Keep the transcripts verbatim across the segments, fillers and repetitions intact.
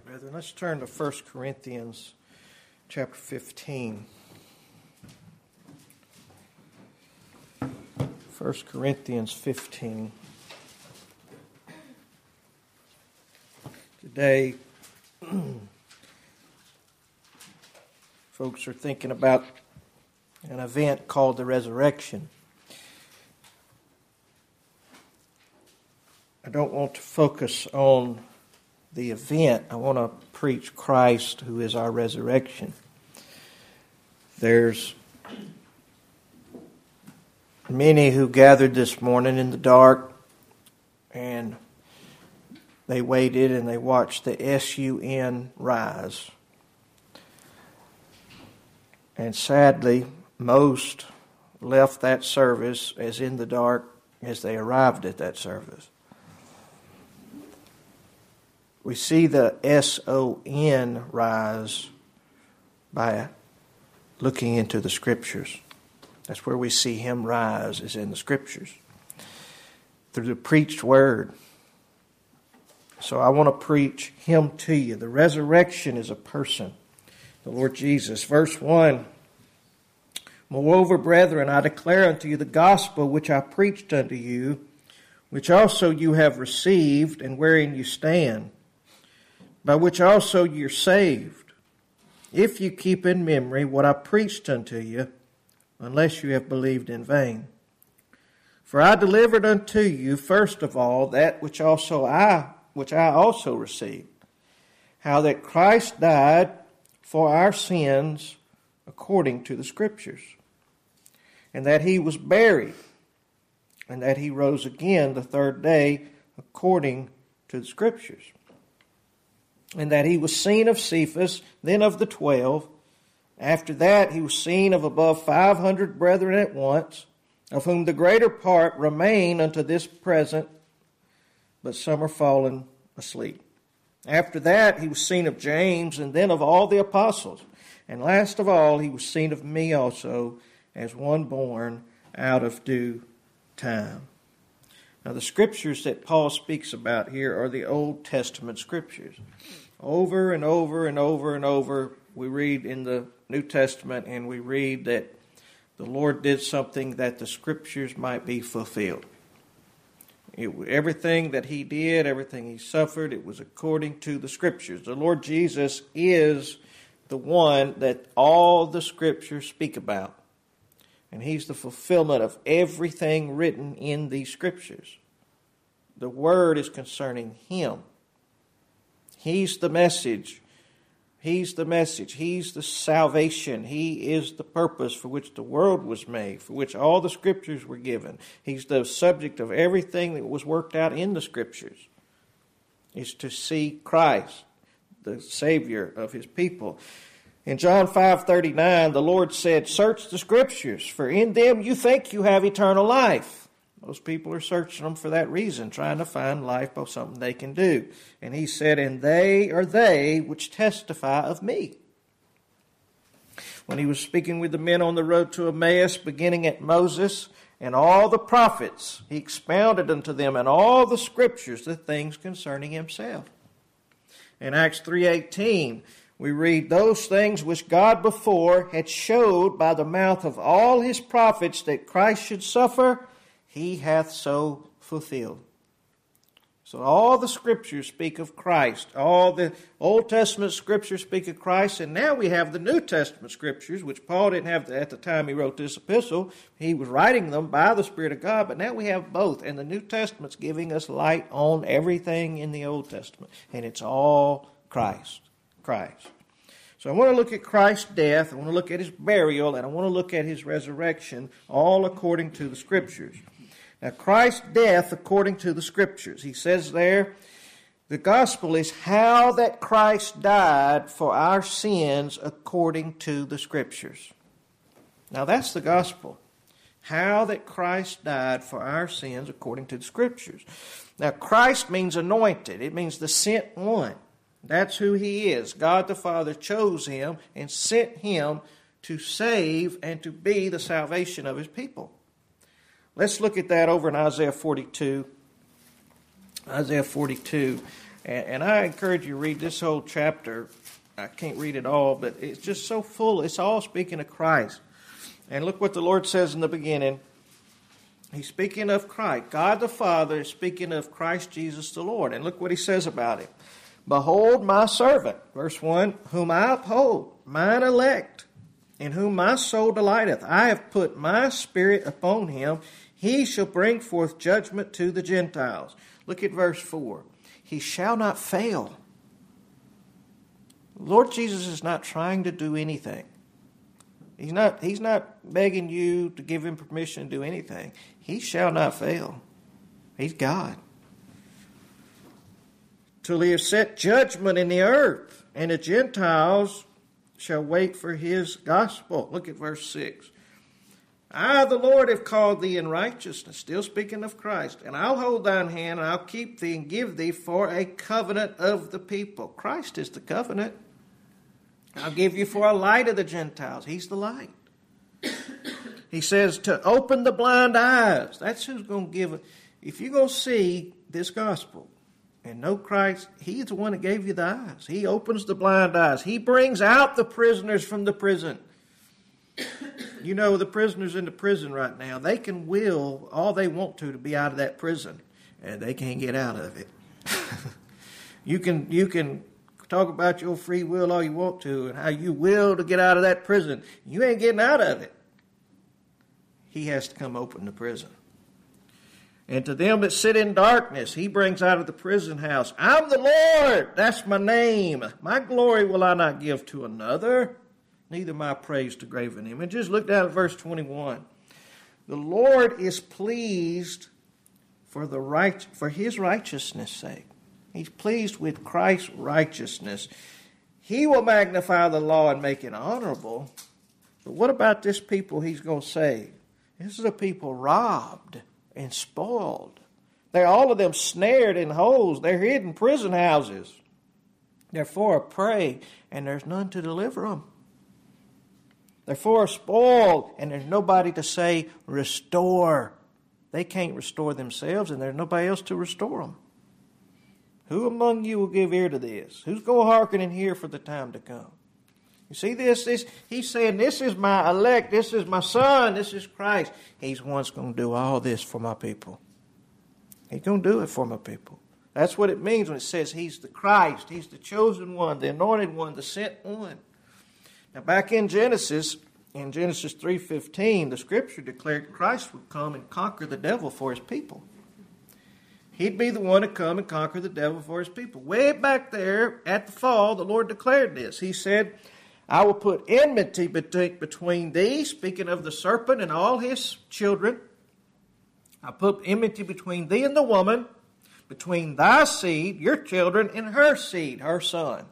Brethren, let's turn to First Corinthians chapter fifteen. First Corinthians fifteen. Today, folks are thinking about an event called the resurrection. I don't want to focus on the event. I want to preach Christ, who is our resurrection. There's many who gathered this morning in the dark, and they waited and they watched the S U N rise. And sadly, most left that service as in the dark as they arrived at that service. We see the S O N rise by looking into the Scriptures. That's where we see Him rise, is in the Scriptures, through the preached Word. So I want to preach Him to you. The resurrection is a person, the Lord Jesus. Verse one, Moreover, brethren, I declare unto you the gospel which I preached unto you, which also you have received, and wherein you stand, by which also you're saved, if you keep in memory what I preached unto you, unless you have believed in vain. For I delivered unto you first of all that which also I which I also received, how that Christ died for our sins according to the Scriptures, and that He was buried, and that He rose again the third day according to the Scriptures, and that He was seen of Cephas, then of the twelve. After that He was seen of above five hundred brethren at once, of whom the greater part remain unto this present, but some are fallen asleep. After that He was seen of James, and then of all the apostles. And last of all He was seen of me also, as one born out of due time. Now, the Scriptures that Paul speaks about here are the Old Testament Scriptures. Over and over and over and over, we read in the New Testament, and we read that the Lord did something that the Scriptures might be fulfilled. It, everything that He did, everything He suffered, it was according to the Scriptures. The Lord Jesus is the one that all the Scriptures speak about. And He's the fulfillment of everything written in these Scriptures. The Word is concerning Him. He's the message. He's the message. He's the salvation. He is the purpose for which the world was made, for which all the Scriptures were given. He's the subject of everything that was worked out in the Scriptures, is to see Christ, the Savior of His people. In John five thirty-nine, the Lord said, Search the Scriptures, for in them you think you have eternal life. Most people are searching them for that reason, trying to find life by something they can do. And He said, And they are they which testify of me. When He was speaking with the men on the road to Emmaus, beginning at Moses and all the prophets, He expounded unto them in all the Scriptures the things concerning Himself. In Acts three eighteen, we read, Those things which God before had showed by the mouth of all His prophets that Christ should suffer, He hath so fulfilled. So all the Scriptures speak of Christ. All the Old Testament Scriptures speak of Christ. And now we have the New Testament Scriptures, which Paul didn't have at the time he wrote this epistle. He was writing them by the Spirit of God. But now we have both. And the New Testament's giving us light on everything in the Old Testament. And it's all Christ. Christ. So I want to look at Christ's death. I want to look at His burial. And I want to look at His resurrection, all according to the Scriptures. Now, Christ's death according to the Scriptures. He says there, the gospel is how that Christ died for our sins according to the Scriptures. Now, that's the gospel. How that Christ died for our sins according to the Scriptures. Now, Christ means anointed. It means the sent one. That's who He is. God the Father chose Him and sent Him to save and to be the salvation of His people. Let's look at that over in Isaiah forty-two. Isaiah forty-two. And, and I encourage you to read this whole chapter. I can't read it all, but it's just so full. It's all speaking of Christ. And look what the Lord says in the beginning. He's speaking of Christ. God the Father is speaking of Christ Jesus the Lord. And look what he says about it. Behold my servant, verse one, whom I uphold, mine elect, in whom my soul delighteth. I have put my spirit upon him. He shall bring forth judgment to the Gentiles. Look at verse four. He shall not fail. Lord Jesus is not trying to do anything. He's not, he's not begging you to give him permission to do anything. He shall not fail. He's God. Till he has set judgment in the earth, and the Gentiles shall wait for his gospel. Look at verse six. I, the Lord, have called thee in righteousness, still speaking of Christ, and I'll hold thine hand, and I'll keep thee and give thee for a covenant of the people. Christ is the covenant. I'll give you for a light of the Gentiles. He's the light. He says to open the blind eyes. That's who's going to give it. If you're going to see this gospel and know Christ, he's the one that gave you the eyes. He opens the blind eyes. He brings out the prisoners from the prison. You know, the prisoners in the prison right now, they can will all they want to to be out of that prison, and they can't get out of it. you can you can talk about your free will all you want to and how you will to get out of that prison. You ain't getting out of it. He has to come open the prison. And to them that sit in darkness, he brings out of the prison house. I'm the Lord. That's my name. My glory will I not give to another, neither my praise to graven images. Look down at verse twenty-one. The Lord is pleased for the right for his righteousness' sake. He's pleased with Christ's righteousness. He will magnify the law and make it honorable. But what about this people he's going to save? This is a people robbed and spoiled. They're all of them snared in holes. They're hid in prison houses. They're for a prey, and there's none to deliver them. They're for a spoiled, and there's nobody to say, restore. They can't restore themselves, and there's nobody else to restore them. Who among you will give ear to this? Who's going to hearken and hear for the time to come? You see this? this? He's saying, this is my elect, this is my son, this is Christ. He's one that's going to do all this for my people. He's going to do it for my people. That's what it means when it says he's the Christ. He's the chosen one, the anointed one, the sent one. Now back in Genesis, in Genesis three fifteen, the scripture declared Christ would come and conquer the devil for his people. He'd be the one to come and conquer the devil for his people. Way back there at the fall, the Lord declared this. He said, I will put enmity between thee, speaking of the serpent and all his children. I put enmity between thee and the woman, between thy seed, your children, and her seed, her son.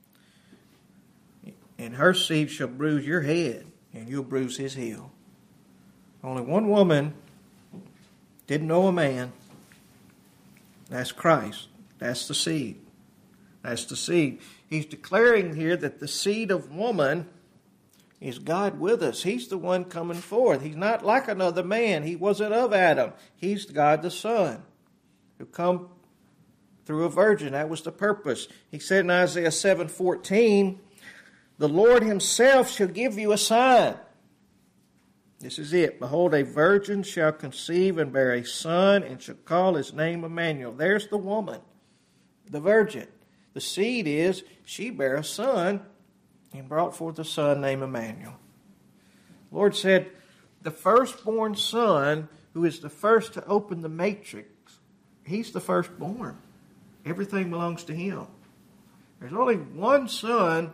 And her seed shall bruise your head, and you'll bruise his heel. Only one woman didn't know a man. That's Christ. That's the seed. That's the seed. He's declaring here that the seed of woman is God with us. He's the one coming forth. He's not like another man. He wasn't of Adam. He's God the Son who come through a virgin. That was the purpose. He said in Isaiah seven fourteen, the Lord himself shall give you a sign. This is it. Behold, a virgin shall conceive and bear a son and shall call his name Emmanuel. There's the woman, the virgin. The seed is she bare a son and brought forth a son named Emmanuel. The Lord said, the firstborn son, who is the first to open the matrix, he's the firstborn. Everything belongs to him. There's only one son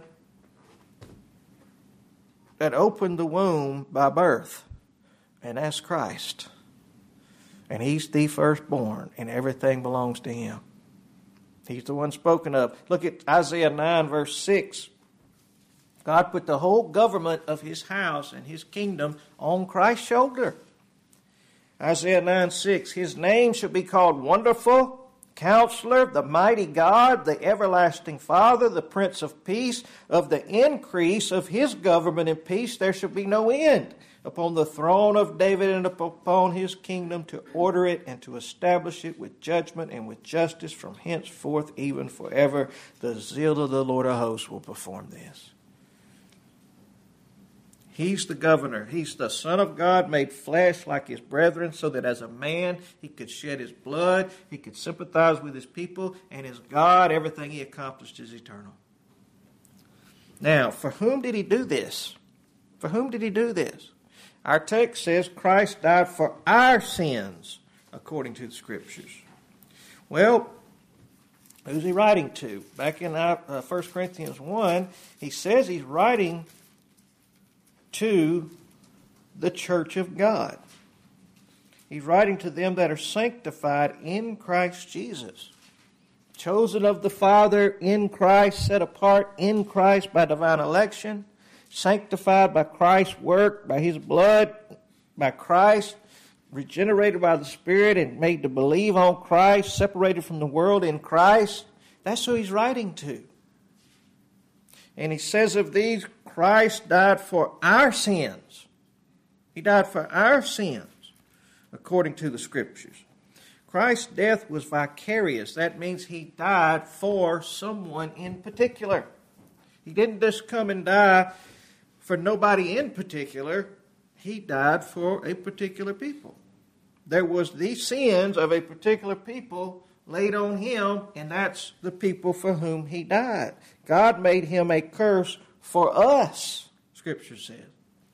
that opened the womb by birth, and that's Christ. And he's the firstborn, and everything belongs to him. He's the one spoken of. Look at Isaiah nine, verse six. God put the whole government of his house and his kingdom on Christ's shoulder. Isaiah nine, six. His name shall be called Wonderful, Counselor, the Mighty God, the Everlasting Father, the Prince of Peace. Of the increase of his government and peace there shall be no end. upon the throne of David and upon his kingdom, to order it and to establish it with judgment and with justice from henceforth even forever. The zeal of the Lord of hosts will perform this. He's the governor. He's the Son of God made flesh like his brethren, so that as a man he could shed his blood, he could sympathize with his people, and as God, everything he accomplished is eternal. Now, for whom did he do this? For whom did he do this? Our text says Christ died for our sins, according to the Scriptures. Well, who's he writing to? Back in uh, First Corinthians one, he says he's writing to the church of God. He's writing to them that are sanctified in Christ Jesus. Chosen of the Father in Christ, set apart in Christ by divine election, sanctified by Christ's work, by his blood, by Christ, regenerated by the Spirit and made to believe on Christ, separated from the world in Christ. That's who he's writing to. And he says of these, Christ died for our sins. He died for our sins, according to the Scriptures. Christ's death was vicarious. That means he died for someone in particular. He didn't just come and die for nobody in particular. He died for a particular people. There was the sins of a particular people laid on him, and that's the people for whom he died. God made him a curse for us, Scripture says.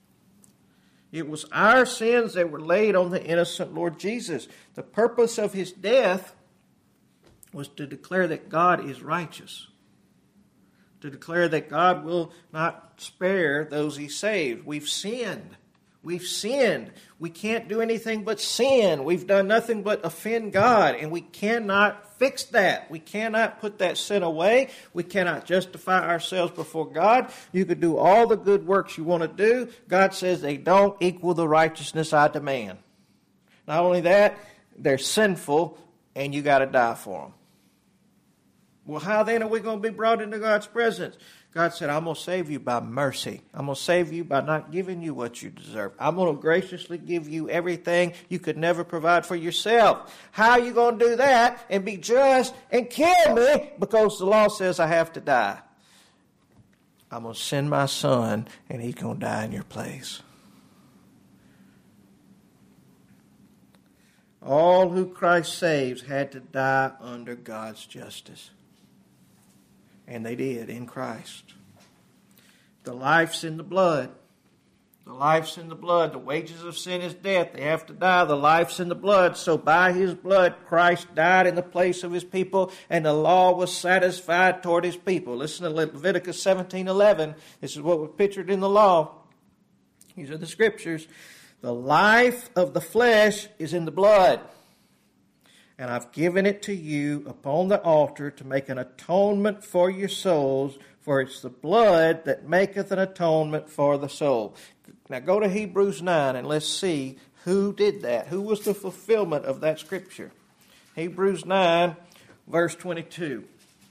It was our sins that were laid on the innocent Lord Jesus. The purpose of his death was to declare that God is righteous, to declare that God will not spare those he saved. We've sinned. We've sinned. We can't do anything but sin. We've done nothing but offend God, and we cannot fix that. We cannot put that sin away. We cannot justify ourselves before God. You could do all the good works you want to do. God says they don't equal the righteousness I demand. Not only that, they're sinful, and you got to die for them. Well, how then are we going to be brought into God's presence? God said, I'm going to save you by mercy. I'm going to save you by not giving you what you deserve. I'm going to graciously give you everything you could never provide for yourself. How are you going to do that and be just and kill me because the law says I have to die? I'm going to send my son and he's going to die in your place. All who Christ saves had to die under God's justice. And they did in Christ. The life's in the blood. The life's in the blood. The wages of sin is death. They have to die. The life's in the blood. So by his blood, Christ died in the place of his people, and the law was satisfied toward his people. Listen to Leviticus seventeen eleven. This is what was pictured in the law. These are the Scriptures. The life of the flesh is in the blood. And I've given it to you upon the altar to make an atonement for your souls, for it's the blood that maketh an atonement for the soul. Now go to Hebrews nine and let's see who did that. Who was the fulfillment of that Scripture? Hebrews nine, verse twenty-two.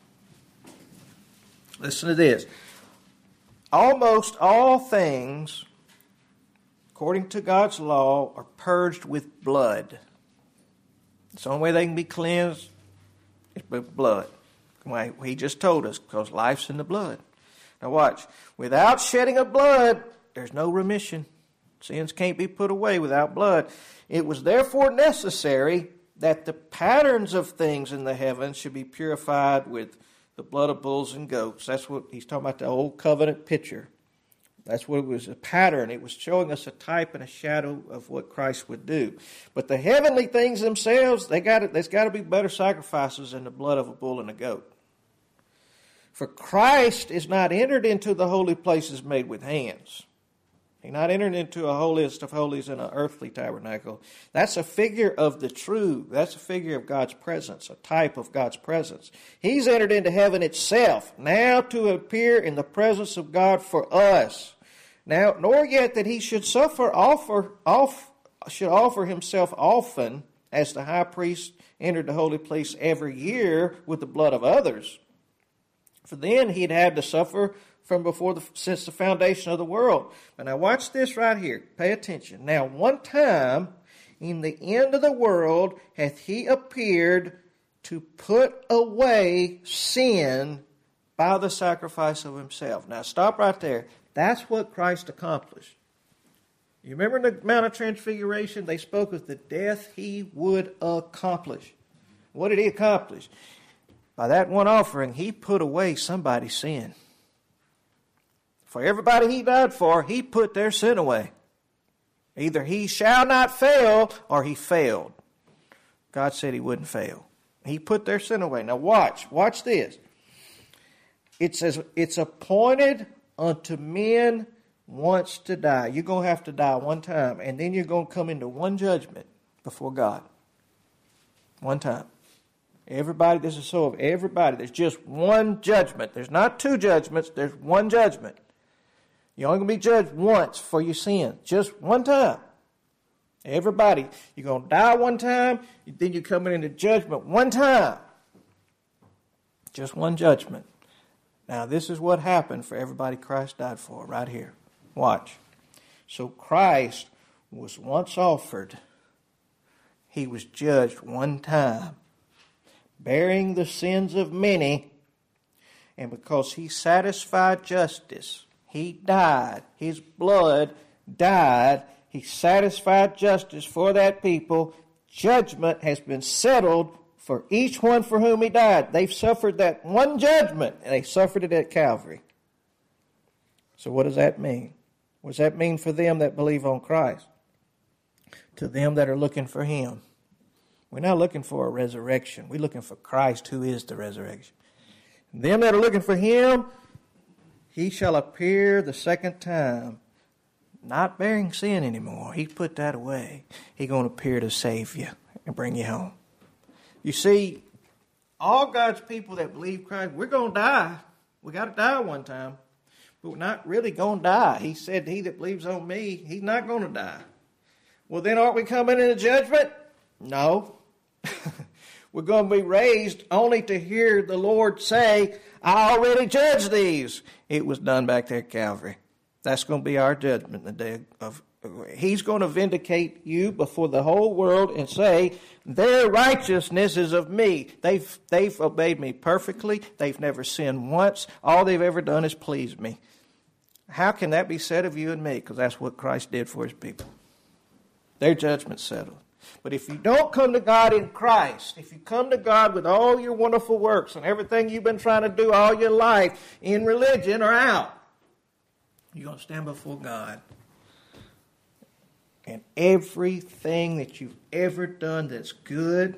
Listen to this. Almost all things, according to God's law, are purged with blood. It's the only way they can be cleansed is with blood. Well, he just told us, because life's in the blood. Now watch. Without shedding of blood, there's no remission. Sins can't be put away without blood. It was therefore necessary that the patterns of things in the heavens should be purified with the blood of bulls and goats. That's what he's talking about, the old covenant picture. That's what it was, a pattern. It was showing us a type and a shadow of what Christ would do. But the heavenly things themselves, they got it. There's got to be better sacrifices than the blood of a bull and a goat. For Christ is not entered into the holy places made with hands. He's not entered into a holiest of holies in an earthly tabernacle. That's a figure of the true. That's a figure of God's presence, a type of God's presence. He's entered into heaven itself, now to appear in the presence of God for us. Now, nor yet that he should suffer offer off should offer himself often, as the high priest entered the holy place every year with the blood of others. For then he'd have to suffer from before the, since the foundation of the world. But now watch this right here. Pay attention. Now one time in the end of the world hath he appeared to put away sin by the sacrifice of himself. Now stop right there. That's what Christ accomplished. You remember in the Mount of Transfiguration, they spoke of the death he would accomplish. What did he accomplish? By that one offering, he put away somebody's sin. For everybody he died for, he put their sin away. Either he shall not fail or he failed. God said he wouldn't fail. He put their sin away. Now watch. Watch this. It says, it's appointed unto men once to die. You're going to have to die one time. And then you're going to come into one judgment before God. One time. Everybody, this is so of everybody. There's just one judgment. There's not two judgments. There's one judgment. You're only going to be judged once for your sin. Just one time. Everybody. You're going to die one time. Then you're coming into judgment one time. Just one judgment. Now, this is what happened for everybody Christ died for right here. Watch. So Christ was once offered. He was judged one time, bearing the sins of many. And because he satisfied justice, he died. His blood died. He satisfied justice for that people. Judgment has been settled for each one for whom he died. They've suffered that one judgment, and they suffered it at Calvary. So what does that mean? What does that mean for them that believe on Christ? To them that are looking for him. We're not looking for a resurrection. We're looking for Christ, who is the resurrection. And them that are looking for him, he shall appear the second time, not bearing sin anymore. He put that away. He's going to appear to save you and bring you home. You see, all God's people that believe Christ, we're going to die. We got to die one time. But we're not really going to die. He said, he that believes on me, he's not going to die. Well, then aren't we coming into judgment? No. We're going to be raised only to hear the Lord say, I already judged these. It was done back there at Calvary. That's going to be our judgment in the day of He's going to vindicate you before the whole world and say, their righteousness is of me. They've, they've obeyed me perfectly. They've never sinned once. All they've ever done is please me. How can that be said of you and me? Because that's what Christ did for his people. Their judgment's settled. But if you don't come to God in Christ, if you come to God with all your wonderful works and everything you've been trying to do all your life in religion or out, you're going to stand before God. And everything that you've ever done that's good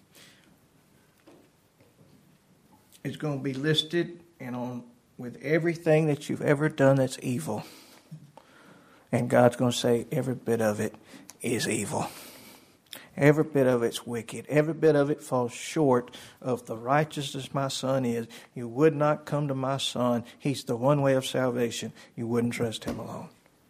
is going to be listed and on with everything that you've ever done that's evil. And God's going to say every bit of it is evil. Every bit of it's wicked. Every bit of it falls short of the righteousness my son is. You would not come to my son. He's the one way of salvation. You wouldn't trust him alone.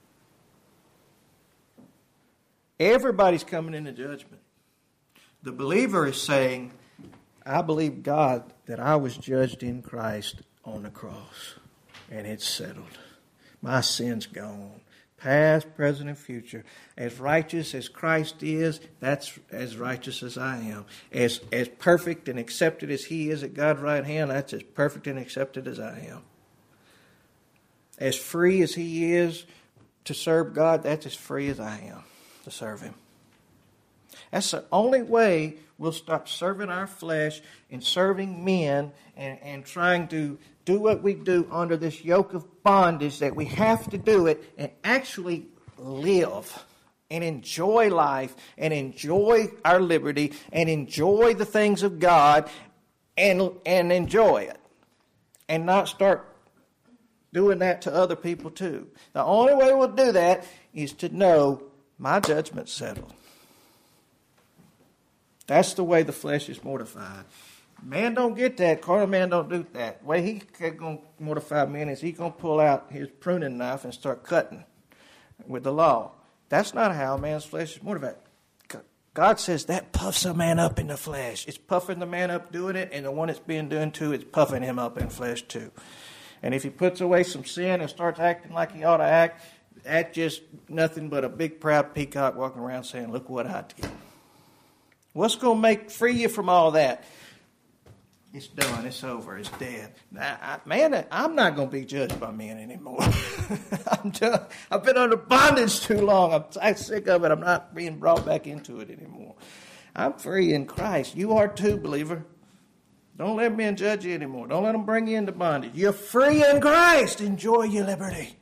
Everybody's coming into judgment. The believer is saying, I believe God that I was judged in Christ on the cross. And it's settled. My sin's gone. Past, present, and future. As righteous as Christ is, that's as righteous as I am. As, as perfect and accepted as he is at God's right hand, that's as perfect and accepted as I am. As free as he is to serve God, that's as free as I am to serve him. That's the only way we'll stop serving our flesh and serving men and, and trying to do what we do under this yoke of bondage, that we have to do it and actually live and enjoy life and enjoy our liberty and enjoy the things of God and, and enjoy it and not start doing that to other people too. The only way we'll do that is to know my judgment's settled. That's the way the flesh is mortified. Man don't get that. Carnal man don't do that. The way he's going to mortify men is he's going to pull out his pruning knife and start cutting with the law. That's not how a man's flesh is mortified. God says that puffs a man up in the flesh. It's puffing the man up doing it, and the one that's being done to, it's puffing him up in flesh too. And if he puts away some sin and starts acting like he ought to act, that's just nothing but a big proud peacock walking around saying, look what I did. What's going to make free you from all that? It's done. It's over. It's dead. Now, I, man, I'm not going to be judged by men anymore. I'm done. I've been under bondage too long. I'm, I'm sick of it. I'm not being brought back into it anymore. I'm free in Christ. You are too, believer. Don't let men judge you anymore. Don't let them bring you into bondage. You're free in Christ. Enjoy your liberty.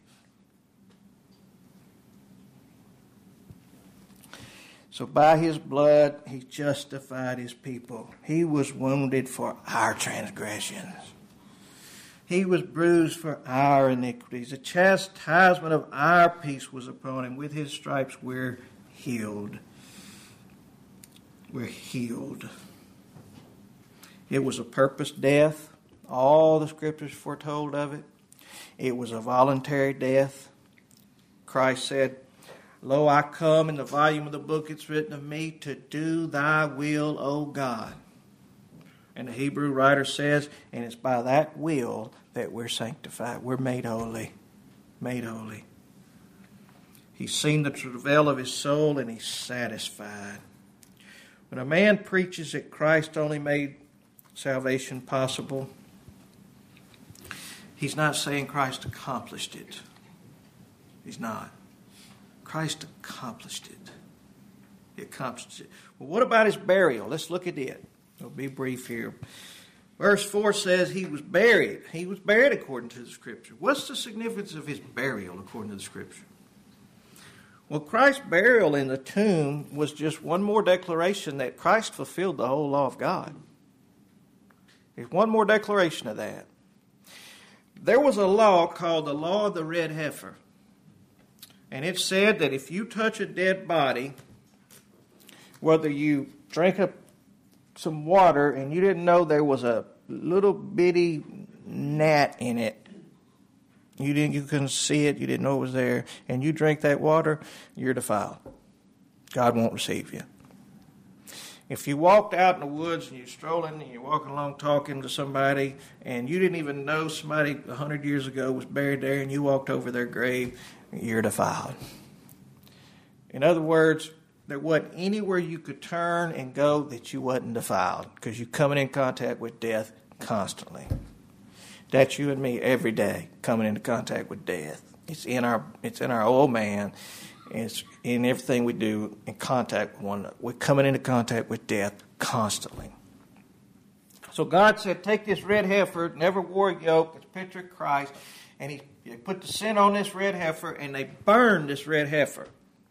So by his blood, he justified his people. He was wounded for our transgressions. He was bruised for our iniquities. The chastisement of our peace was upon him. With his stripes we're healed. We're healed. It was a purpose death. All the scriptures foretold of it. It was a voluntary death. Christ said, Lo, I come, in the volume of the book it's written of me, to do thy will, O God. And the Hebrew writer says, and it's by that will that we're sanctified. We're made holy. Made holy. He's seen the travail of his soul and he's satisfied. When a man preaches that Christ only made salvation possible, he's not saying Christ accomplished it. He's not. Christ accomplished it. He accomplished it. Well, what about his burial? Let's look at it. I'll be brief here. Verse four says he was buried. He was buried according to the Scripture. What's the significance of his burial according to the Scripture? Well, Christ's burial in the tomb was just one more declaration that Christ fulfilled the whole law of God. There's one more declaration of that. There was a law called the law of the red heifer. And it said that if you touch a dead body, whether you drank up some water and you didn't know there was a little bitty gnat in it, you didn't, you couldn't see it, you didn't know it was there, and you drink that water, you're defiled. God won't receive you. If you walked out in the woods and you're strolling and you're walking along talking to somebody and you didn't even know somebody a hundred years ago was buried there and you walked over their grave, you're defiled. In other words, there wasn't anywhere you could turn and go that you wasn't defiled because you're coming in contact with death constantly. That's you and me every day coming into contact with death. It's in our it's in our old man. It's in everything we do in contact with one another. We're coming into contact with death constantly. So God said, take this red heifer, never wore a yoke, it's a picture of Christ, and he, he put the sin on this red heifer, and they burned this red heifer.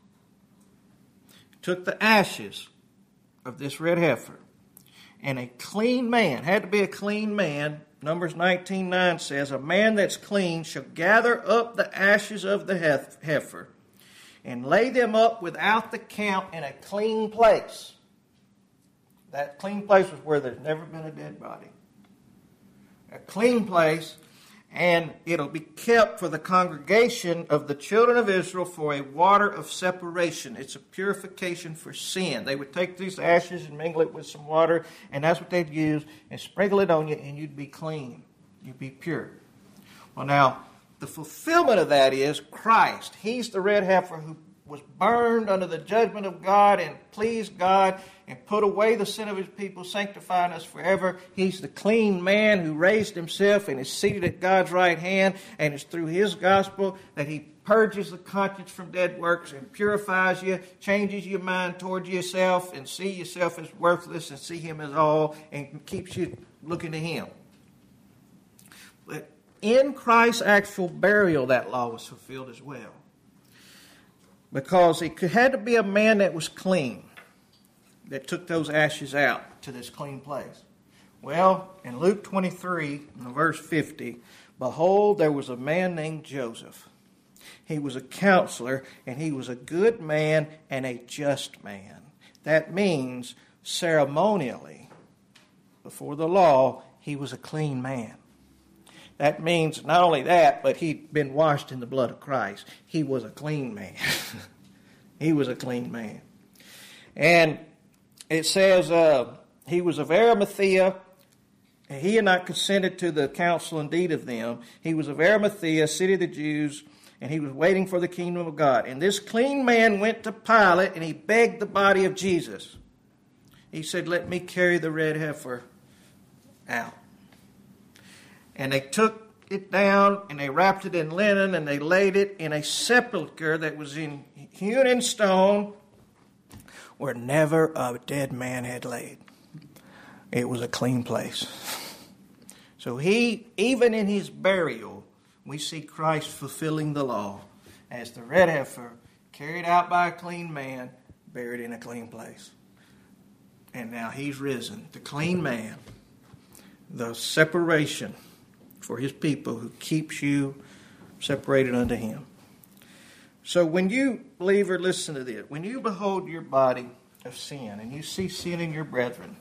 Took the ashes of this red heifer, and a clean man, had to be a clean man, Numbers nineteen nine says, a man that's clean shall gather up the ashes of the heifer, and lay them up without the camp in a clean place. That clean place was where there's never been a dead body. A clean place, and it'll be kept for the congregation of the children of Israel for a water of separation. It's a purification for sin. They would take these ashes and mingle it with some water, and that's what they'd use, and sprinkle it on you, and you'd be clean. You'd be pure. Well, now, the fulfillment of that is Christ. He's the red heifer who was burned under the judgment of God and pleased God and put away the sin of his people, sanctifying us forever. He's the clean man who raised himself and is seated at God's right hand, and it's through his gospel that he purges the conscience from dead works and purifies you, changes your mind toward yourself, and see yourself as worthless and see him as all, and keeps you looking to him. But in Christ's actual burial, that law was fulfilled as well. Because it had to be a man that was clean that took those ashes out to this clean place. Well, in Luke twenty-three, in verse fifty, behold, there was a man named Joseph. He was a counselor, and he was a good man and a just man. That means ceremonially, before the law, he was a clean man. That means not only that, but he'd been washed in the blood of Christ. He was a clean man. He was a clean man. And it says uh, he was of Arimathea, He had not consented to the counsel and deed of them. He was of Arimathea, city of the Jews, and he was waiting for the kingdom of God. And this clean man went to Pilate, and he begged the body of Jesus. He said, let me carry the red heifer out. And they took it down, and they wrapped it in linen, and they laid it in a sepulchre that was in, hewn in stone, where never a dead man had laid. It was a clean place. So he, even in his burial, we see Christ fulfilling the law as the red heifer carried out by a clean man, buried in a clean place. And now he's risen, the clean man, the separation for his people who keeps you separated unto him. So when you, believer, listen to this. When you behold your body of sin and you see sin in your brethren,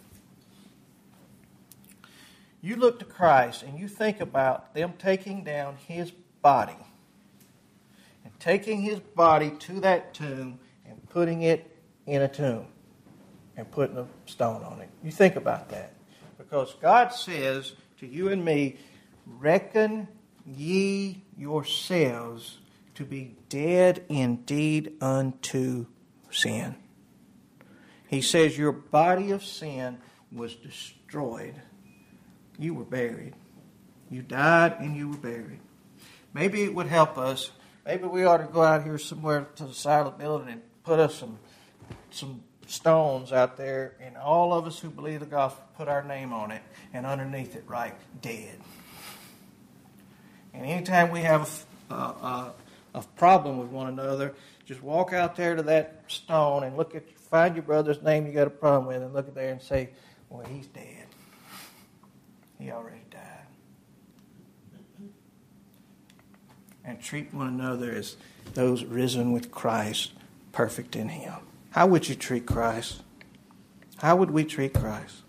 you look to Christ and you think about them taking down his body and taking his body to that tomb and putting it in a tomb and putting a stone on it. You think about that. Because God says to you and me, reckon ye yourselves to be dead indeed unto sin. He says your body of sin was destroyed. You were buried. You died and you were buried. Maybe it would help us. Maybe we ought to go out here somewhere to the side of the building and put us some some stones out there, and all of us who believe the gospel put our name on it, and underneath it write dead. And anytime we have a, a, a problem with one another, just walk out there to that stone and look at, find your brother's name you got a problem with, and look at there and say, well, he's dead. He already died. And treat one another as those risen with Christ, perfect in him. How would you treat Christ? How would we treat Christ?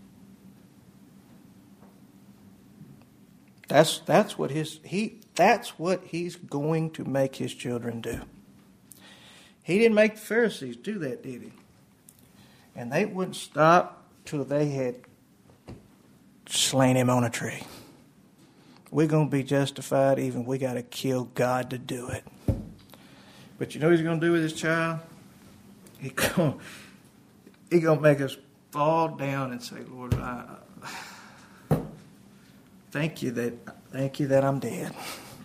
That's that's what his he that's what he's going to make his children do. He didn't make the Pharisees do that, did he? And they wouldn't stop till they had slain him on a tree. We're going to be justified even if we got to kill God to do it. But you know what he's going to do with his child? He's going he going to make us fall down and say, Lord, I, thank you that thank you that I'm dead.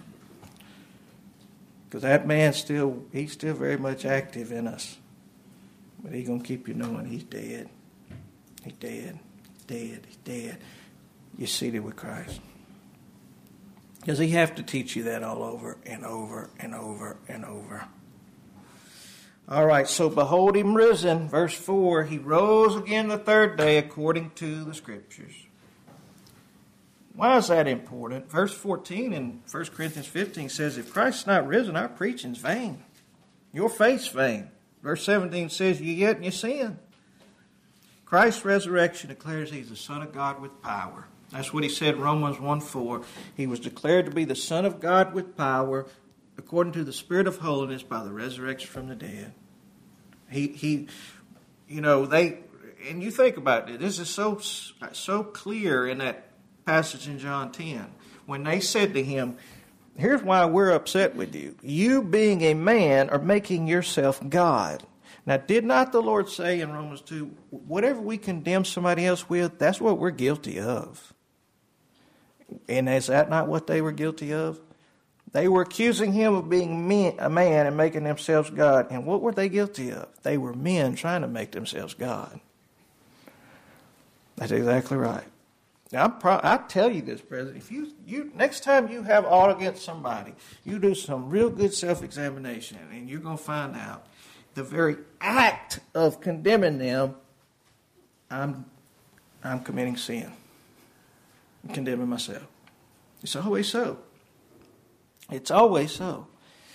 Because that man still, he's still very much active in us. But he's going to keep you knowing he's dead. He's dead. He's dead. He's dead. You're seated with Christ. Does he have to teach you that all over and over and over and over? All right, so behold him risen. Verse four, he rose again the third day according to the Scriptures. Why is that important? Verse fourteen in First Corinthians fifteen says, if Christ's not risen, our preaching's vain. Your faith's vain. Verse seventeen says, you yet in your sin. Christ's resurrection declares he's the Son of God with power. That's what he said in Romans one four. He was declared to be the Son of God with power according to the Spirit of holiness by the resurrection from the dead. He, he, you know, they, and you think about it, this is so, so clear in that passage in John ten. When they said to him, here's why we're upset with you. You being a man are making yourself God. Now, did not the Lord say in Romans two, whatever we condemn somebody else with, that's what we're guilty of. And is that not what they were guilty of? They were accusing him of being men, a man and making themselves God. And what were they guilty of? They were men trying to make themselves God. That's exactly right. Now, I'm pro- I tell you this, President. If you, you next time you have aught against somebody, you do some real good self-examination, and you're going to find out the very act of condemning them, I'm, I'm committing sin. I'm condemning myself. It's always so. It's always so.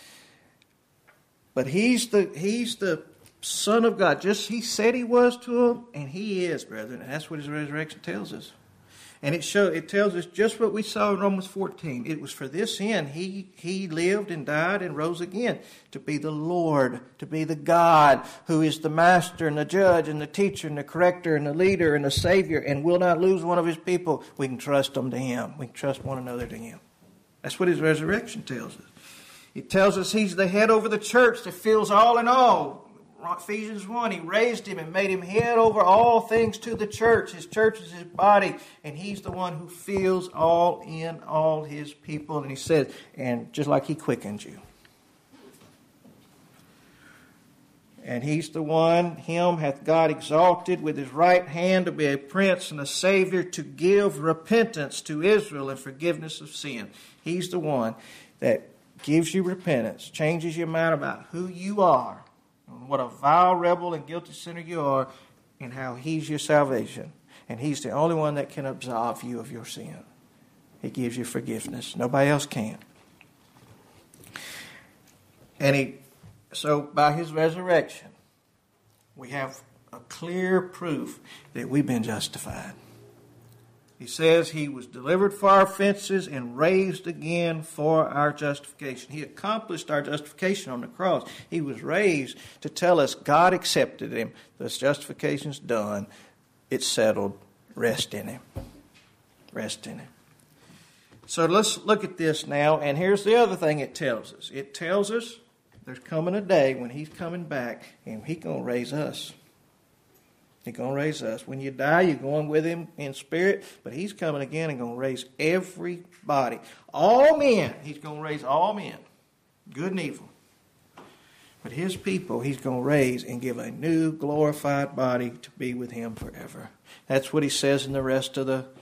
But he's the he's the Son of God. Just he said he was to them, and he is, brethren. And that's what his resurrection tells us. And it show it tells us just what we saw in Romans fourteen. It was for this end he he lived and died and rose again, to be the Lord, to be the God who is the master and the judge and the teacher and the corrector and the leader and the Savior, and will not lose one of his people. We can trust them to him. We can trust one another to him. That's what his resurrection tells us. It tells us he's the head over the church that fills all in all. Ephesians one, he raised him and made him head over all things to the church. His church is his body, and he's the one who fills all in all his people. And he says, and just like he quickens you. And he's the one, him hath God exalted with his right hand to be a prince and a savior, to give repentance to Israel and forgiveness of sin. He's the one that gives you repentance, changes your mind about who you are, and what a vile rebel and guilty sinner you are, and how he's your salvation. And he's the only one that can absolve you of your sin. He gives you forgiveness. Nobody else can. And he, so by his resurrection, we have a clear proof that we've been justified. He says he was delivered for our offenses and raised again for our justification. He accomplished our justification on the cross. He was raised to tell us God accepted him. This justification's done. It's settled. Rest in him. Rest in him. So let's look at this now. And here's the other thing it tells us. It tells us there's coming a day when he's coming back and he's going to raise us. He's going to raise us. When you die, you're going with him in spirit, but he's coming again and going to raise everybody. All men. He's going to raise all men, good and evil. But his people, he's going to raise and give a new glorified body to be with him forever. That's what he says in the rest of the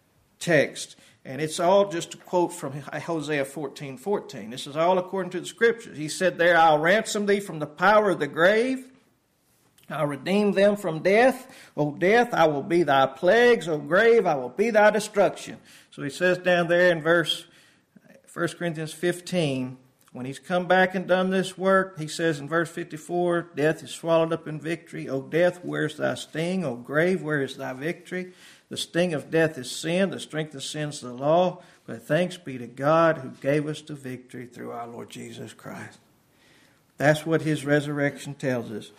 text. And it's all just a quote from Hosea fourteen fourteen. This is all according to the Scriptures. He said there, I'll ransom thee from the power of the grave. I'll redeem them from death. O death, I will be thy plagues. O grave, I will be thy destruction. So he says down there in verse First Corinthians fifteen, when he's come back and done this work, he says in verse fifty-four, death is swallowed up in victory. O death, where's thy sting? O grave, where is thy victory? The sting of death is sin. The strength of sin is the law. But thanks be to God who gave us the victory through our Lord Jesus Christ. That's what his resurrection tells us.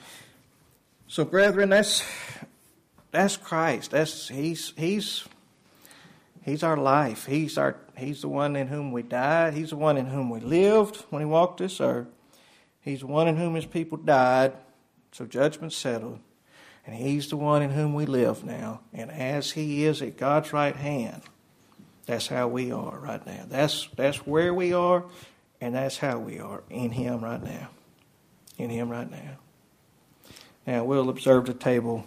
So, brethren, that's that's Christ. That's he's he's he's our life. He's our he's the one in whom we died. He's the one in whom we lived when he walked this earth. He's the one in whom his people died. So judgment's settled, and he's the one in whom we live now. And as he is at God's right hand, that's how we are right now. That's that's where we are, and that's how we are in him right now. In him right now. Now, we'll observe the table.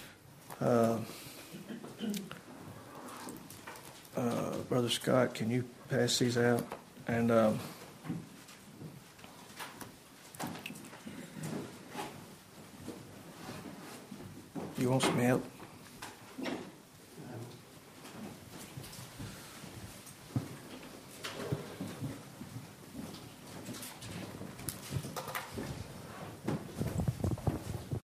Uh, uh, Brother Scott, can you pass these out? And um, you want some help?